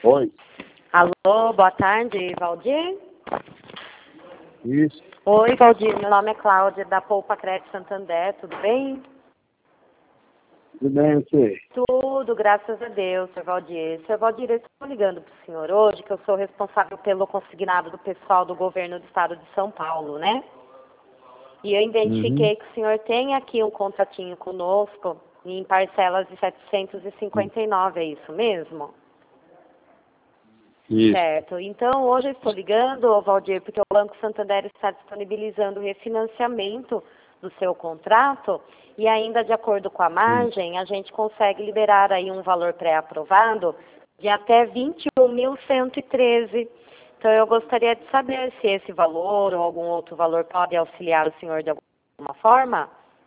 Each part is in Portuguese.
Oi. Alô, boa tarde, Valdir? Isso. Oi, Valdir, meu nome é Cláudia, da Poupa Crédito Santander, tudo bem? Tudo bem, você? Tudo, graças a Deus, Sr. Valdir. Sr. Valdir, eu estou ligando para o senhor hoje, que eu sou responsável pelo consignado do pessoal do governo do estado de São Paulo, né? E eu identifiquei que o senhor tem aqui um contratinho conosco em parcelas de 759, é isso mesmo? Isso. Certo. Então, hoje eu estou ligando, Valdir, porque o Banco Santander está disponibilizando o refinanciamento do seu contrato e ainda de acordo com a margem, a gente consegue liberar aí um valor pré-aprovado de até 21.113. Então, eu gostaria de saber se esse valor ou algum outro valor pode auxiliar o senhor de alguma forma.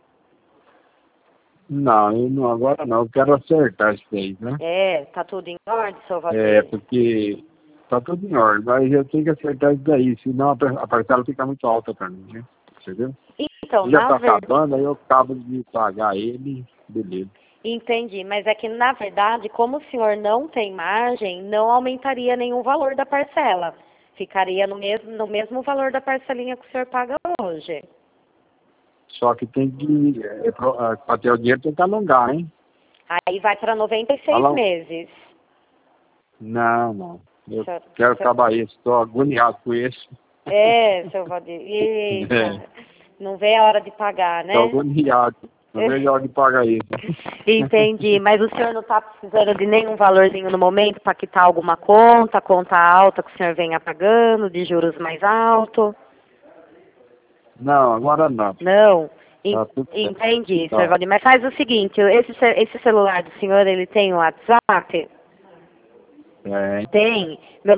Não, eu não, agora não, eu quero acertar isso aí, né? Tá tudo em ordem, seu Valdir? Porque tá tudo em ordem, mas eu tenho que acertar isso daí, senão a parcela fica muito alta pra mim, né? Entendeu? Então, Já na tá verdade... acabando, aí eu acabo de pagar ele, beleza. Entendi, mas é que, na verdade, como o senhor não tem margem, não aumentaria nenhum valor da parcela. Ficaria no mesmo valor da parcelinha que o senhor paga hoje. Só que tem que, pra ter o dinheiro tem que alongar, hein? Aí vai para 96 Alô? meses. Não. Eu Senhor- quero senhor- acabar isso, tô agoniado com isso. Seu Valdir. Eita, não vê a hora de pagar, Tô né? agoniado. Não vejo a hora de pagar isso. Entendi, mas o senhor não está precisando de nenhum valorzinho no momento para quitar alguma conta alta que o senhor venha pagando, de juros mais altos? Não, agora não. Não. Tá tudo certo. Entendi, Tá. Sr. Valdir. Mas faz o seguinte, esse celular do senhor, ele tem o WhatsApp? É. Tem. Meu